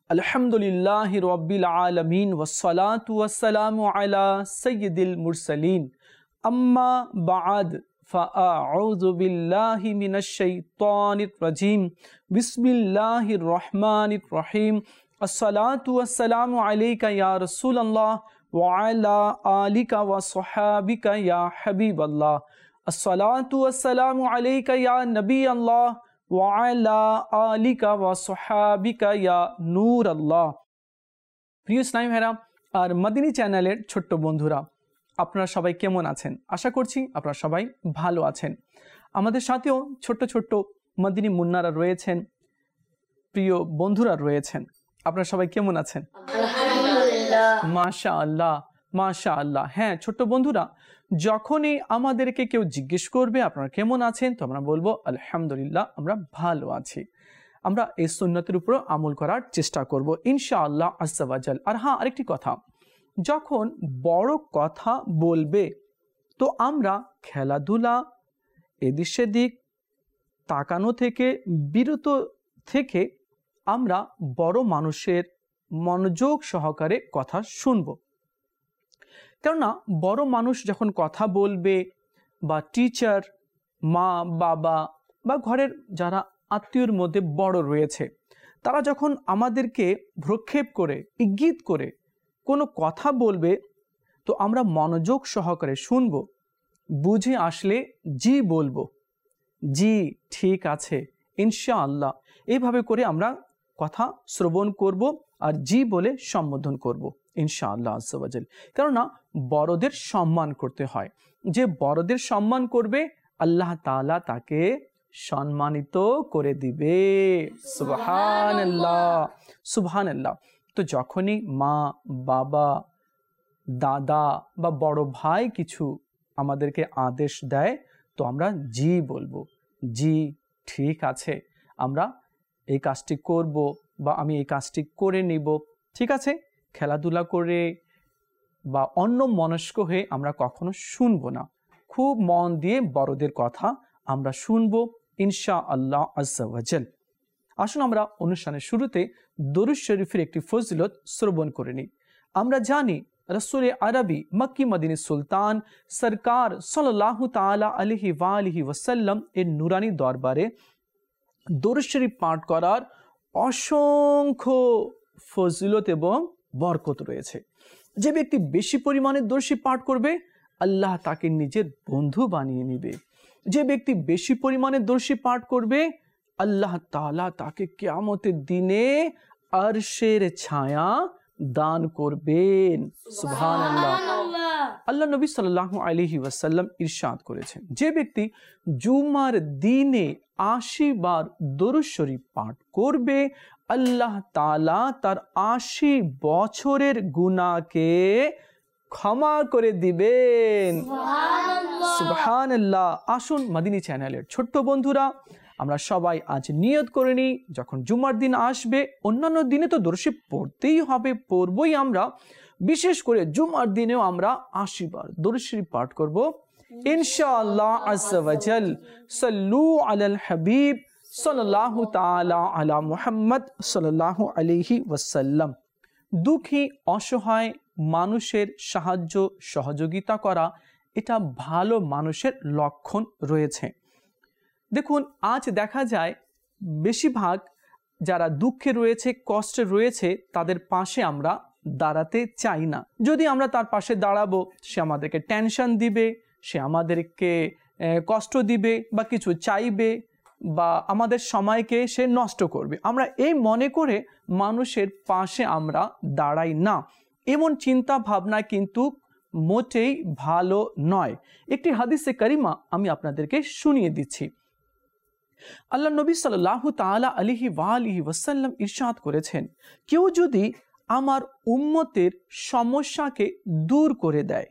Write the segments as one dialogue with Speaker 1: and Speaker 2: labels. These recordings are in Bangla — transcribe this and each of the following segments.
Speaker 1: আলহামদুলিল্লাহি রাব্বিল আলামিন ওয়াসসালাতু ওয়াসসালামু আলা সাইয়্যিদিল মুরসালিন আম্মা বা'দ ফাআউযু বিল্লাহি মিনাশ শাইতানির রাজীম বিসমিল্লাহির রহমানির রহিম আসসালাতু ওয়াসসালামু আলাইকা ইয়া রাসূলুল্লাহ ওয়া আলা আলিকা ওয়া সাহাবিকা ইয়া হাবিবাল্লাহ আসসালাতু ওয়াসসালামু আলাইকা ইয়া নবিয়াল্লাহ ওয়া আলা আলিকা ওয়া সাহাবিকা ইয়া নূর আল্লাহ। প্রিয় ইসলামী ভাইরা আর মদিনী চ্যানেলের ছোট্ট বন্ধুরা, আপনারা সবাই কেমন আছেন? আশা করছি আপনারা সবাই ভালো আছেন। আমাদের সাথেও ছোট্ট ছোট্ট মদিনী মুন্নারা রয়েছেন, প্রিয় বন্ধুরা রয়েছেন। আপনারা সবাই কেমন আছেন? আলহামদুলিল্লাহ, মাশাআল্লাহ মাশাআল্লাহ। হ্যাঁ ছোট্ট বন্ধুরা, যখনই আমাদেরকে কেউ জিজ্ঞেস করবে আপনারা কেমন আছেন, তো আমরা বলবো আলহামদুলিল্লাহ আমরা ভালো আছি। আমরা এই সুন্নতের উপর আমল করার চেষ্টা করব ইনশাআল্লাহ আজ্জা ওয়া জাল। আর হ্যাঁ, আরেকটি কথা, যখন বড় কথা বলবে তো আমরা খেলাধুলা, এদিক সেদিক তাকানো থেকে বিরত থেকে আমরা বড় মানুষের মনোযোগ সহকারে কথা শুনব। কেননা বড় মানুষ যখন কথা বলবে, বা টিচার, মা বাবা বা ঘরের যারা আত্মীয়র মধ্যে বড় রয়েছে, তারা যখন আমাদেরকে ভ্রক্ষেপ করে ইঙ্গিত করে কোনো কথা বলবে তো আমরা মনোযোগ সহকারে শুনব, বুঝে আসলে জি বলবো, জি ঠিক আছে ইনশাআল্লাহ, এইভাবে করে আমরা কথা শ্রবণ করব আর জি বলে সম্বোধন করব ইনশাআল্লাহ আজ্জা ওয়া জাল। কেননা বড়দের সম্মান করতে হয়, যে বড়দের সম্মান করবে আল্লাহ তাআলা তাকে সম্মানিত করে দিবে। সুবহানাল্লাহ সুবহানাল্লাহ। তো যখনই মা বাবা দাদা বা বড় ভাই কিছু আমাদেরকে আদেশ দেয় তো আমরা জি বলবো, জি ঠিক আছে, আমরা এই কাজটি করব বা আমি এই কাজটি করে নিব, ঠিক আছে। খেলাধুলা করে বা অন্য মনস্ক হয়ে আমরা কখনো শুনবো না, খুব মন দিয়ে বড়দের কথা আমরা শুনবো ইনশাআল্লাহ আজ্জা ওয়া জাল। আসুন আমরা অনুষ্ঠানের শুরুতে দরুদ শরীফের একটি ফজিলত শ্রবণ করে নিই। আমরা জানি রসুল আরবি মক্কি মদিনী সুলতান সরকার সাল্লাল্লাহু তাআলা আলাইহি ওয়া আলিহি ওয়াসাল্লাম এর নুরানি দরবারে দরুদ শরীফ পাঠ করার অসংখ্য ফজিলত এবং বরকত রয়েছে। যে ব্যক্তি বেশি পরিমাণে দরুদ শরীফ পাঠ করবে আল্লাহ তাকে নিজের বন্ধু বানিয়ে নেবে। যে ব্যক্তি বেশি পরিমাণে দরুদ শরীফ পাঠ করবে আল্লাহ তাআলা তাকে কিয়ামতের দিনে আরশের ছায়া দান করবেন। সুবহানাল্লাহ। আল্লাহ নবী সাল্লাল্লাহু আলাইহি ওয়াসাল্লাম ইরশাদ করেছেন, যে ব্যক্তি জুমার দিনে ৮০ বার দরুদ শরীফ পাঠ করবে আল্লাহ তাআলা তার ৮০ বছরের গুনাহকে ক্ষমা করে দিবেন। সুবহানাল্লাহ। আসুন মদিনী চ্যানেলের ছোট্ট বন্ধুরা, আমরা সবাই আজ নিয়ত করে নিই, যখন জুমার দিন আসবে, অন্যান্য দিনে তো দরুদ শরীফ পড়তেই হবে, পড়বই আমরা, বিশেষ করে জুমার দিনেও আমরা ৮০ বার দরুদ শরীফ পাঠ করব ইনশাআল্লাহ আজ্জা ওয়া জাল। সাল্লু আলাল হাবিব সাল্লাল্লাহু তাআলা আলা মুহাম্মদ সাল্লাল্লাহু আলাইহি ওয়াসাল্লাম। দুঃখী অসহায় মানুষের সাহায্য সহযোগিতা করা, এটা ভালো মানুষের লক্ষণ রয়েছে। দেখুন, আজ দেখা যায় বেশিরভাগ যারা দুঃখে রয়েছে, কষ্টে রয়েছে, তাদের পাশে আমরা দাঁড়াতে চাই না। যদি আমরা তার পাশে দাঁড়াবো, সে আমাদেরকে টেনশন দিবে, সে আমাদেরকে কষ্ট দিবে বা কিছু চাইবে বা আমাদের সময়কে সে নষ্ট করবে। আমরা এই মনে করে মানুষের পাশে আমরা দাঁড়াই না। এমন চিন্তা ভাবনা কিন্তু মোটেই ভালো নয়। একটি হাদিসে কারিমা আমি আপনাদেরকে শুনিয়ে দিচ্ছি। আল্লাহ নবী সাল্লাল্লাহু তাআলা আলাইহি ওয়া আলিহি ওয়াসাল্লাম ইরশাদ করেছেন, কেউ যদি আমার উম্মতের সমস্যাকে দূর করে দেয়,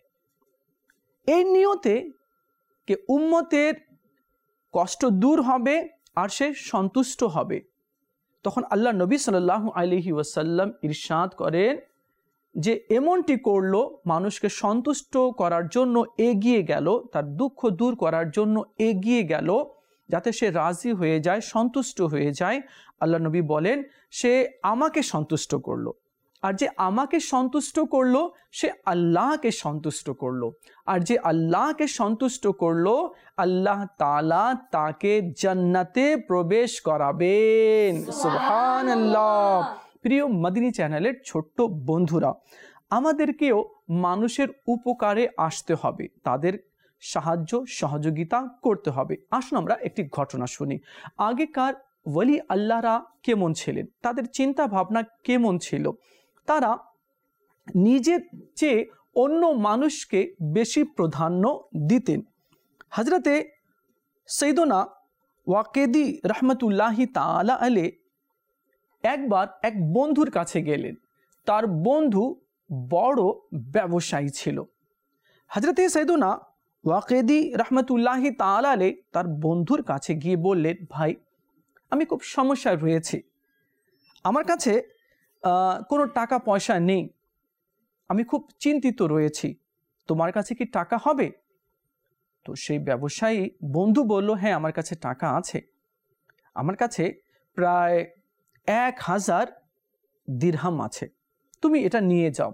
Speaker 1: এই নিয়তে যে উম্মতের কষ্ট দূর হবে আর সে সন্তুষ্ট হবে, তখন আল্লাহ নবী সাল্লাল্লাহু আলাইহি ওয়াসাল্লাম ইরশাদ করেন যে এমনটি করলো, মানুষকে সন্তুষ্ট করার জন্য এগিয়ে গেল, তার দুঃখ দূর করার জন্য এগিয়ে গেল, যাতে সে রাজি হয়ে যায়, সন্তুষ্ট হয়ে যায়। আল্লাহ নবী বলেন সে আমাকে সন্তুষ্ট করলো, আর যে আমাকে সন্তুষ্ট করলো সে আল্লাহকে সন্তুষ্ট করলো, আর যে আল্লাহকে সন্তুষ্ট করলো আল্লাহ তাআলা তাকে জান্নাতে প্রবেশ করাবেন। সুবহানাল্লাহ। প্রিয় মদিনী চ্যানেলের ছোট্ট বন্ধুরা, আমাদেরকেও মানুষের উপকারে আসতে হবে, তাদের সাহায্য সহযোগিতা করতে হবে। আসুন আমরা একটি ঘটনা শুনি। আগেকার ওলি আল্লাহরা কেমন ছিলেন, তাদের চিন্তা ভাবনা কেমন ছিল। তারা নিজের চেয়ে অন্য মানুষকে বেশি প্রাধান্য দিতেন। হজরতে সৈয়দনা ওয়াকেদি রহমতুল্লাহি তাআলা আলাইহি একবার এক বন্ধুর কাছে গেলেন। তার বন্ধু বড় ব্যবসায়ী ছিল। হজরতে সৈয়দনা ওয়াকেদি রহমতুল্লাহি তাআলা আলাইহি তার বন্ধুর কাছে গিয়ে বললেন, ভাই আমি খুব সমস্যায় রয়েছি, আমার কাছে কোনো টাকা পয়সা নেই, আমি খুব চিন্তিত রয়েছি, তোমার কাছে কি টাকা হবে? তো সেই ব্যবসায়ী বন্ধু বলল, হ্যাঁ আমার কাছে টাকা আছে, আমার কাছে প্রায় 1000 দিরহাম আছে, তুমি এটা নিয়ে যাও।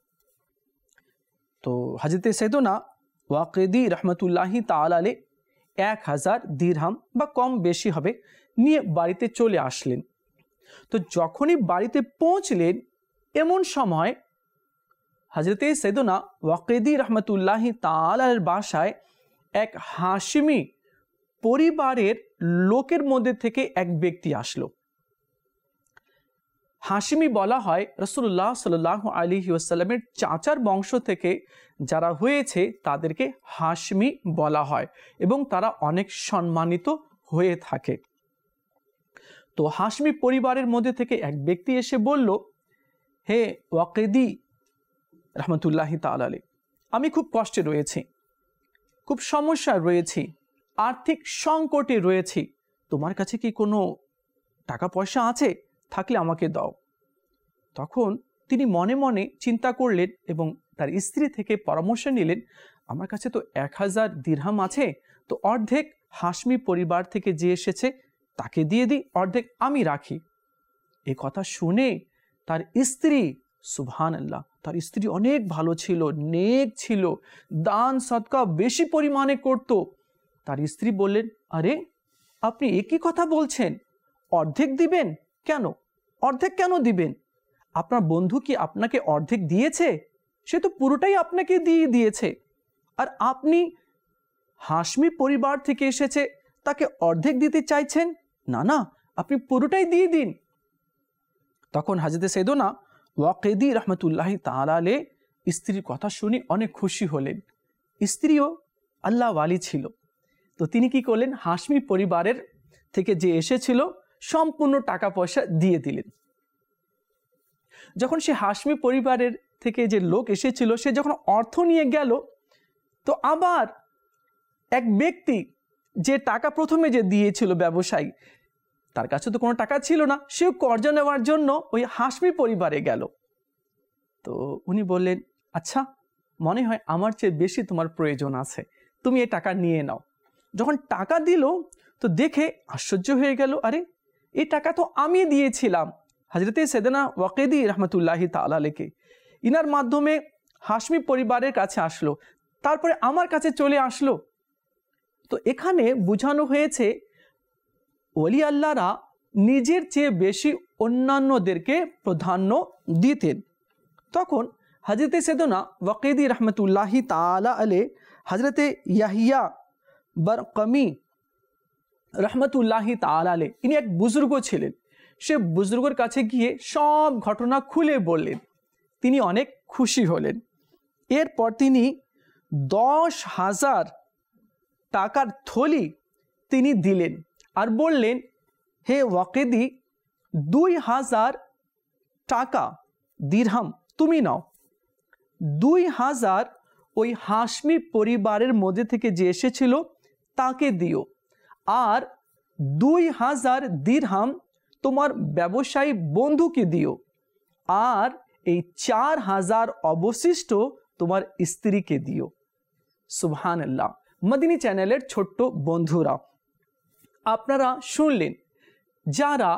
Speaker 1: তো হযরতে সৈয়দনা ওয়াকেদি রহমতুল্লাহি তাআলা আলাইহি 1000 দিরহাম বা কম বেশি হবে নিয়ে বাড়িতে চলে আসলেন। তো যখনই বাড়িতে পৌঁছলেন এমন সময় হযরতে সৈয়দনা ওয়াকেদি রহমতুল্লাহি তাআলা আলাইহির বাসায় এক হাশিমি পরিবারের লোকের মধ্যে থেকে এক ব্যক্তি আসলো। হাশিমি বলা হয় রাসূলুল্লাহ সাল্লাল্লাহু আলাইহি ওয়াসাল্লামের চাচার বংশ থেকে যারা হয়েছে তাদেরকে হাশিমি বলা হয় এবং তারা অনেক সম্মানিত হয়ে থাকে। তো হাশিমি পরিবারের মধ্যে থেকে এক ব্যক্তি এসে বলল, হে ওয়াকেদি রহমতুল্লাহি তাআলা আলাইহি, আমি খুব কষ্টে রয়েছি, খুব সমস্যায় রয়েছি, আর্থিক সংকটে রয়েছি, তোমার কাছে কি কোনো টাকা পয়সা আছে? থাকলে আমাকে দাও। তখন তিনি মনে মনে চিন্তা করলেন এবং তার স্ত্রী থেকে পরামর্শ নিলেন, আমার কাছে তো 1000 দিরহাম আছে, তো অর্ধেক হাশমি পরিবার থেকে যে এসেছে তাকে দিয়ে দিই, অর্ধেক আমি রাখি। এই কথা শুনে তার স্ত্রী, সুবহানাল্লাহ, তার স্ত্রী অনেক ভালো ছিল, নেক ছিল, দান সদকা বেশি পরিমাণে করত। তার স্ত্রী বললেন, আরে আপনি একই কথা বলছেন, অর্ধেক দিবেন কেন? অর্ধেক কেন দিবেন? আপনার বন্ধু কি আপনাকে অর্ধেক দিয়েছে? সে তো পুরোটাই আপনাকে দিয়ে দিয়েছে, আর আপনি হাশমি পরিবার থেকে এসেছে তাকে অর্ধেক দিতে চাইছেন? না না, আপনি পুরোটাই দিয়ে দিন। তখন হযরত সৈয়দনা ওয়াকেদি রহমতুল্লাহি তাআলা আলাইহি স্ত্রীর কথা শুনে অনেক খুশি হলেন। স্ত্রীও আল্লাহ ওয়ালি ছিল, তো তিনি কি করলেন, হাশমি পরিবারের থেকে যে এসেছিল সম্পূর্ণ টাকা পয়সা দিয়ে দিলেন। যখন সে হাশমি পরিবারের থেকে যে লোক এসেছিল সে যখন অর্থ নিয়ে গেল, তো আবার এক ব্যক্তি যে টাকা প্রথমে যে দিয়েছিল ব্যবসায়ী, তার কাছে তো কোনো টাকা ছিল না, সেও কর্জ নেওয়ার জন্য ওই হাশমি পরিবারে গেল। তো উনি বললেন, আচ্ছা মনে হয় আমার চেয়ে বেশি তোমার প্রয়োজন আছে, তুমি এই টাকা নিয়ে নাও। যখন টাকা দিল তো দেখে আশ্চর্য হয়ে গেল, আরে এই টাকা তো আমি দিয়েছিলাম হযরতে সৈয়দনা ওয়াকেদি রহমতুল্লাহি তাআলা আলাইহি, ইনার মাধ্যমে হাশমি পরিবারের কাছে আসলো, তারপরে আমার কাছে চলে আসলো। তো এখানে বোঝানো হয়েছে ওলি আল্লাহরা নিজের চেয়ে বেশি অন্যান্যদেরকে প্রাধান্য দিতেন। তখন হযরতে সৈয়দনা ওয়াকেদি রহমতুল্লাহি তাআলা আলাইহি হযরতে ইয়াহিয়া বারকামি রহমতুল্লাহি তাআলা আলাইহি, ইনি এক বুজুর্গ ছিলেন। সে বুজুর্গের কাছে গিয়ে সব ঘটনা খুলে বললেন, তিনি অনেক খুশি হলেন। এরপর তিনি 10,000 টাকার থলি তিনি দিলেন আর বললেন, হে ওয়াকেদি, 2000 টাকা দিরহাম তুমি নাও, 2000 ওই হাশমি পরিবারের মধ্যে থেকে যে এসেছিল তাকে দিও, আর 2000 দিরহাম তোমার ব্যবসায়ী বন্ধুকে দিও, আর এই 4000 অবশিষ্ট তোমার স্ত্রীকে দিও। সুবহানাল্লাহ। মদিনী চ্যানেলের ছোট্ট বন্ধুরা, আপনারা শুনলেন, যারা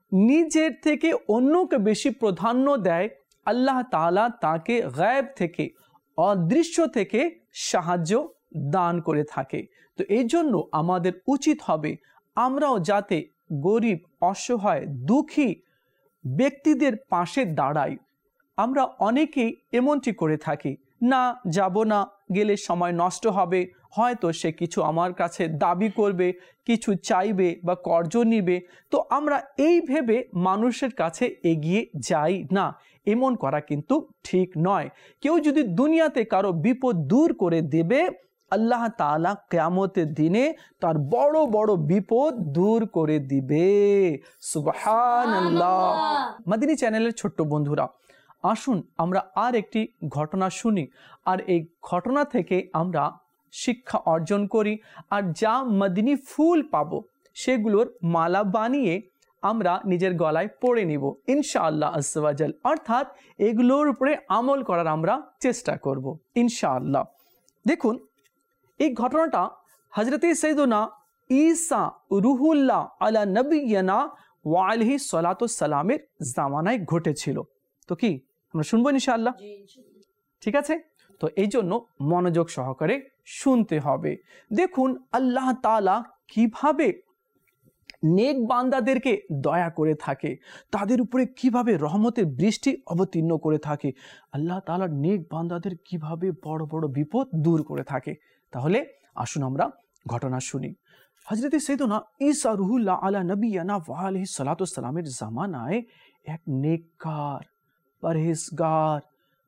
Speaker 1: নিজের থেকে অন্যকে বেশি প্রাধান্য দেয়, আল্লাহ তাআলা তাকে গায়েব থেকে, অদৃশ্য থেকে সাহায্য দান করে থাকে। তো এই জন্য আমাদের উচিত হবে আমরাও যাতে গরিব, অসহায়, দুঃখী ব্যক্তিদের পাশে দাঁড়াই। আমরা অনেকেই এমনটি করে থাকি, না যাব না, গেলে সময় নষ্ট হবে, হয়তো সে কিছু আমার কাছে দাবি করবে, কিছু চাইবে বা কর্জ নিবে, তো আমরা এই ভেবে মানুষের কাছে এগিয়ে যাই না। এমন করা কিন্তু ঠিক নয়। কেউ যদি দুনিয়াতে কারো বিপদ দূর করে দেবে, আল্লাহ তাআলা কিয়ামতের দিনে তার বড় বড় বিপদ দূর করে দিবে। সুবহানাল্লাহ। মাদিনী চ্যানেলের ছোট্ট বন্ধুরা, আসুন আমরা আর একটি ঘটনা শুনি, আর এই ঘটনা থেকে আমরা শিক্ষা অর্জন করি, আর যা মদিনী ফুল পাবো সেগুলোর মালা বানিয়ে আমরা নিজের গলায় পরে নিব ইনশাআল্লাহ আজ্জা ওয়া জাল। অর্থাৎ এগুলোর উপরে আমল করার আমরা চেষ্টা করব ইনশাআল্লাহ। দেখুন, এই ঘটনাটা হযরতে সাইয়্যিদুনা ঈসা রুহুল্লাহ আলা নবিয়্যিনা ওয়া আলাইহি সালাতু সালামের জামানায় ঘটেছিল। তো কি আমরা শুনবো ইনশাআল্লাহ? ঠিক আছে, তো এই জন্য মনোযোগ সহকারে শুনতে হবে। দেখুন আল্লাহ তাআলা কিভাবে নেক বান্দাদেরকে দয়া করে থাকে, তাদের উপরে কিভাবে রহমতের বৃষ্টি অবতীর্ণ করে থাকে, আল্লাহ তাআলা নেক বান্দাদের কিভাবে বড় বড় বিপদ দূর করে থাকে। তাহলে আসুন আমরা ঘটনা শুনি। হযরত সাইয়্যিদুনা ঈসা রুহুল্লাহ আলা নবিয়্যিনা ওয়া আলাইহি সালাতু সালামের জামানায় এক নেককার, পরহেজগার,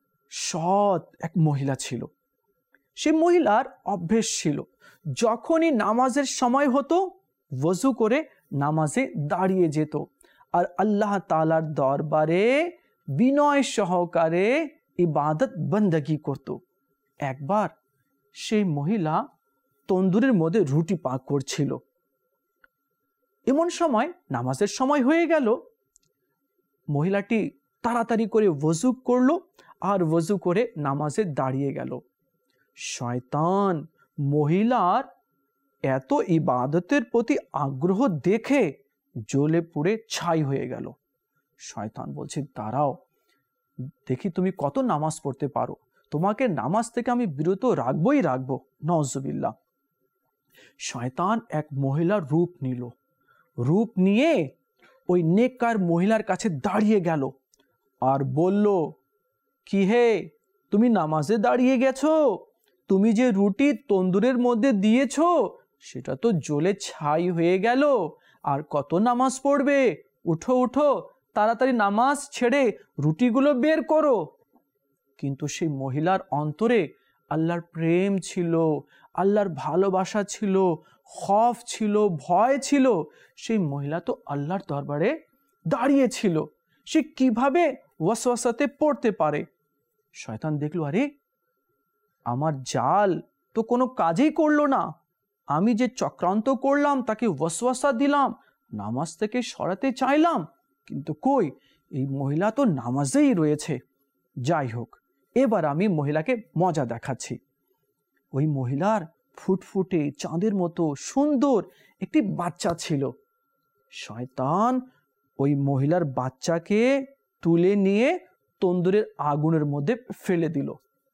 Speaker 1: সৎ এক মহিলা ছিল। সে মহিলার অভ্যেস ছিল যখনই নামাজের সময় হতো ওযু করে নামাজে দাঁড়িয়ে যেত আর আল্লাহ তাআলার দরবারে বিনয় সহকারে ইবাদত বندگی করত। একবার সেই মহিলা তন্দুরের মধ্যে রুটি পাক করছিল। এমন সময় নামাজের সময় হয়ে গেল। মহিলাটি তাড়াতাড়ি করে ওযু করলো আর ওযু করে নামাজে দাঁড়িয়ে গেল। শয়তান মহিলার এত ইবাদতের প্রতি আগ্রহ দেখে জ্বলে পুড়ে ছাই হয়ে গেল। শয়তান বলছে, দাঁড়াও দেখি তুমি কত নামাজ পড়তে পারো, তোমাকে নামাজ থেকে আমি বিরত রাখবই রাখবো। নাউজুবিল্লাহ। শয়তান এক মহিলার রূপ নিল। রূপ নিয়ে ওই নেককার মহিলার কাছে দাঁড়িয়ে গেল আর বলল, কি হে, তুমি নামাজে দাঁড়িয়ে গেছো? তুমি যে রুটি তন্দুরের মধ্যে দিয়েছো সেটা তো জ্বলে ছাই হয়ে গেল, আর কত নামাজ পড়বে? উঠো উঠো, তাড়াতাড়ি নামাজ ছেড়ে রুটিগুলো বের করো। কিন্তু সেই মহিলার অন্তরে আল্লাহর প্রেম ছিল, আল্লাহর ভালোবাসা ছিল, খৌফ ছিল, ভয় ছিল। সেই মহিলা তো আল্লাহর দরবারে দাঁড়িয়ে ছিল, সে কিভাবে ওয়াসওয়াসাতে পড়তে পারে? শয়তান দেখলো, আরে আমার জাল তো কোনো কাজেই করলো না, আমি যে চক্রান্ত করলাম, তাকে ওয়াসওয়াসা দিলাম, নামাজ থেকে সরাতে চাইলাম, কিন্তু কই, এই মহিলা তো নামাজেই রয়েছে। যাই হোক, এবার আমি মহিলাকে মজা দেখাচ্ছি। ওই মহিলার ফুটফুটে চাঁদের মতো সুন্দর একটি বাচ্চা ছিল। শয়তান ওই মহিলার বাচ্চাকে তুলে নিয়ে তন্দুরের আগুনের মধ্যে ফেলে দিল।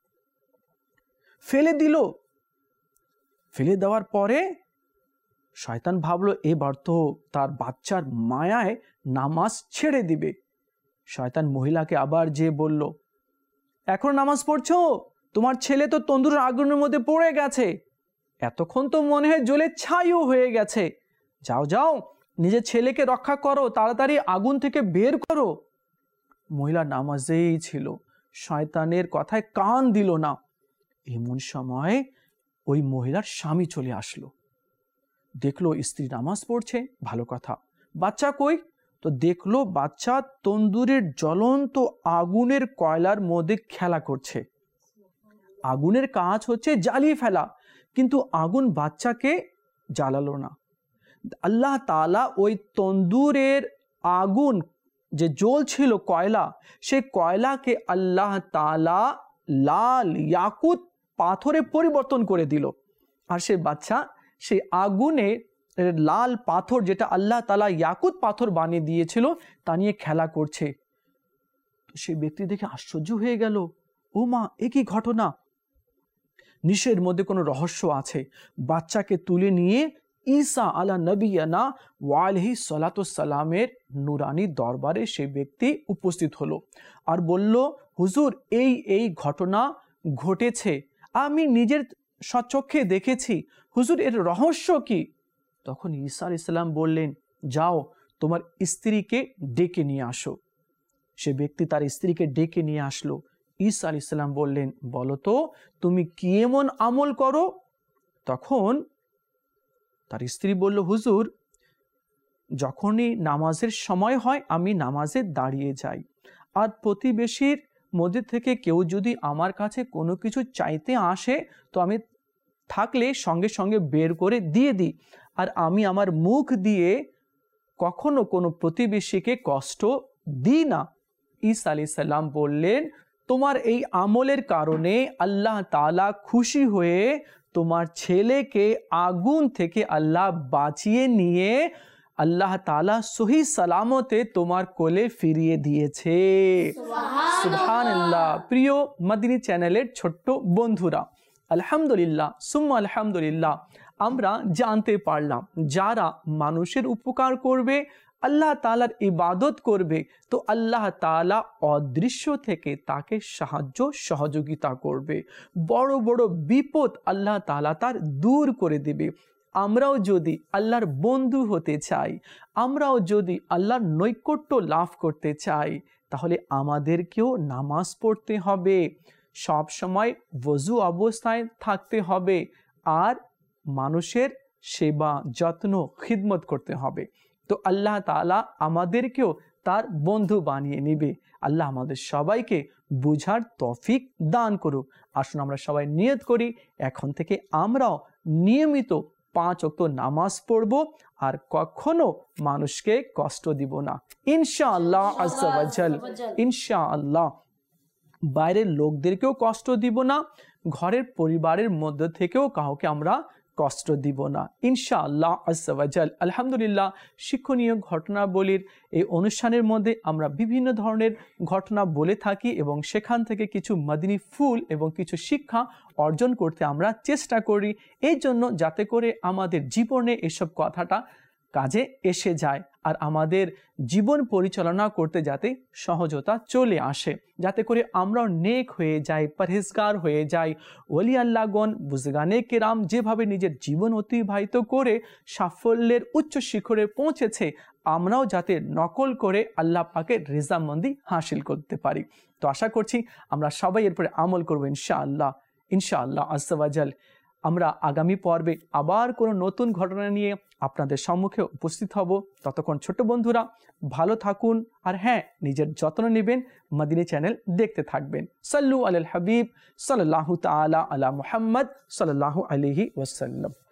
Speaker 1: ফেলে দেওয়ার পরে শয়তান ভাবলো এবার তো তার বাচ্চার মায়ায় নামাজ ছেড়ে দিবে। শয়তান মহিলাকে আবার যে বলল, এখন নামাজ পড়ছো? তোমার ছেলে তো তন্দুরের আগুনের মধ্যে পড়ে গেছে, এতক্ষণ তো মনে হয় জ্বলে ছাইও হয়ে গেছে। যাও যাও, নিজের ছেলেকে রক্ষা করো, তাড়াতাড়ি আগুন থেকে বের করো। মহিলা নামাজেই ছিল, শয়তানের কথায় কান দিল না। এমন সময় ওই মহিলার স্বামী চলে আসলো। দেখলো স্ত্রী নামাজ পড়ছে, ভালো কথা, বাচ্চা কই? তো দেখলো বাচ্চা তন্দুরের জ্বলন্ত আগুনের কয়লার মধ্যে খেলা করছে। আগুনের কাজ হচ্ছে জ্বালিয়ে ফেলা, কিন্তু আগুন বাচ্চাকে জ্বালালো না। আল্লাহ তাআলা ওই তন্দুরের আগুন যে জ্বলছিল কয়লা, সেই কয়লাকে আল্লাহ তাআলা লাল ইয়াকুত পাথরে পরিবর্তন করে দিল। আর সেই বাচ্চা সেই আগুনে লাল পাথর যেটা আল্লাহ তাআলা ইয়াকুত পাথর বানিয়ে দিয়েছিল তা নিয়ে খেলা করছে। সেই ব্যক্তি দেখে আশ্চর্য হয়ে গেল, ও মা, এ কি ঘটনা, নিশ্চয়ের মধ্যে কোনো রহস্য আছে। বাচ্চাকে তুলে নিয়ে ঈসা আলা নবিয়ানা ওয়া আলাইহি সালাতু সালামের নুরানি দরবারে সেই ব্যক্তি উপস্থিত হলো আর বলল, হুজুর, এই ঘটনা ঘটেছে, আমি নিজের সচক্ষে দেখেছি, হুজুর এর রহস্য কি? তখন ঈসা আলাইহিস সালাম বললেন, যাও তোমার স্ত্রীকে ডেকে নিয়ে আসো। সে ব্যক্তি তার স্ত্রীকে ডেকে নিয়ে আসলো। ঈসা আলাইহিস সালাম বললেন, বলো তো তুমি কি এমন আমল করো? তখন তার স্ত্রী বলল, হুজুর, যখনই নামাজের সময় হয় আমি নামাজে দাঁড়িয়ে যাই, আর প্রতিবেশীর মধ্যে থেকে কেউ যদি আমার কাছে কোনো কিছু চাইতে আসে তো আমি থাকলে সঙ্গে সঙ্গে বের করে দিয়ে দিই, আর আমি আমার মুখ দিয়ে কখনো কোনো প্রতিবেশীকে কষ্ট দিই না। ঈসা আলাইহিস সালাম বললেন, তোমার এই আমলের কারণে আল্লাহ তাআলা খুশি হয়ে তোমার ছেলেকে আগুন থেকে আল্লাহ বাঁচিয়ে নিয়ে আল্লাহ তাআলা সহি সালামতে তোমার কোলে ফিরিয়ে দিয়েছে। সুবহানাল্লাহ। প্রিয় মাদিনী চ্যানেলের ছোট্ট বন্ধুরা, আলহামদুলিল্লাহ সুম্মা আলহামদুলিল্লাহ, আমরা জানতে পারলাম যারা মানুষের উপকার করবে, আল্লাহ তাআলার ইবাদত করবে, তো আল্লাহ তাআলা অদৃশ্য থেকে তাকে সাহায্য সহযোগিতা করবে। বড় বড় বিপদ আল্লাহ তাআলা তার দূর করে দেবে। আমরাও যদি আল্লাহর বন্ধু হতে চাই, আমরাও যদি আল্লাহর নৈকট্য লাভ করতে চাই, তাহলে আমাদেরকেও নামাজ পড়তে হবে, সব সময় ওযু অবস্থায় থাকতে হবে, আর মানুষের সেবা যত্ন খিদমত করতে হবে। তো আল্লাহ তাআলা আমাদেরকেও তার বন্ধু বানিয়ে নেবে। আল্লাহ আমাদের সবাইকে বুঝার তৌফিক দান করুক। আসুন আমরা সবাই নিয়ত করি, এখন থেকে আমরাও নিয়মিত 5 ওয়াক্ত নামাজ পড়ব আর কখনো মানুষকে কষ্ট দিব না, ইনশাআল্লাহ আজ্জা ওয়া জাল। ইনশাআল্লাহ বাইরের লোকদেরকেও কষ্ট দিব না, ঘরের পরিবারের মধ্যে থেকেও কাউকে আমরা কষ্ট দিব না, ইনশাআল্লাহ আজ্জা ওয়া জাল। আলহামদুলিল্লাহ, শিক্ষণীয় ঘটনাবলীর এই অনুষ্ঠানের মধ্যে আমরা বিভিন্ন ধরনের ঘটনা বলে থাকি এবং সেখান থেকে কিছু মদিনী ফুল এবং কিছু শিক্ষা অর্জন করতে আমরা চেষ্টা করি, এই জন্য যাতে করে আমাদের জীবনে এসব কথাটা কাজে এসে যায় আর আমাদের জীবন পরিচালনা করতে যাতে সহজতা চলে আসে, যাতে করে আমরাও নেক হয়ে যাই, পরহেজগার হয়ে যাই। ওলি আল্লাহগণ, বুজগানে কেরাম যেভাবে নিজের জীবন অতিবাহিত করে সাফল্যের উচ্চ শিখরে পৌঁছেছে, আমরাও যাতে নকল করে আল্লাহ পাকের রেজামন্দি হাসিল করতে পারি। তো আশা করছি আমরা সবাই এরপরে আমল করবো ইনশাআল্লাহ, ইনশাআল্লাহ আজ্জা ওয়া জাল। আমরা আগামী পর্বে আবার কোনো নতুন ঘটনা নিয়ে আপনাদের সম্মুখে উপস্থিত হব। ততক্ষণ ছোট বন্ধুরা ভালো থাকুন, আর হ্যাঁ, নিজের যত্ন নেবেন, মদিনী চ্যানেল দেখতে থাকবেন। সাল্লু আলাল হাবিব সাল্লাল্লাহু তাআলা আলা মুহাম্মদ সাল্লাল্লাহু আলাইহি ওয়াসাল্লাম।